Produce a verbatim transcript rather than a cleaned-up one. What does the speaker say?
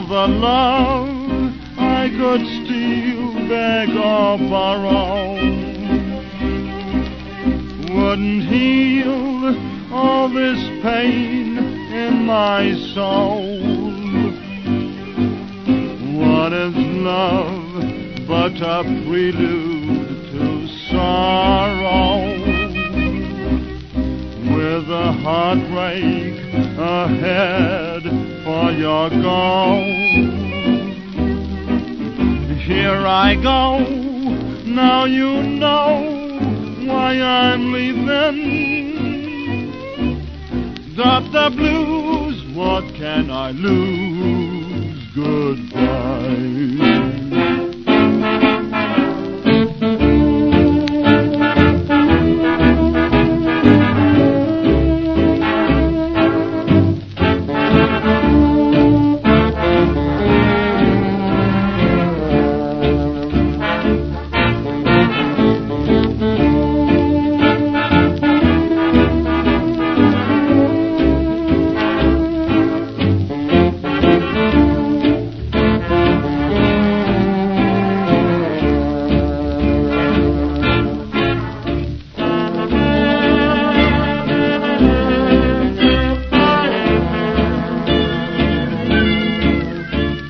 the love I could steal, beg or borrow wouldn't heal all this pain in my soul. What is love but a prelude to sorrow, with a heartbreak ahead for your goal? Here I go, now you know why I'm leaving. Drop the blues, what can I lose?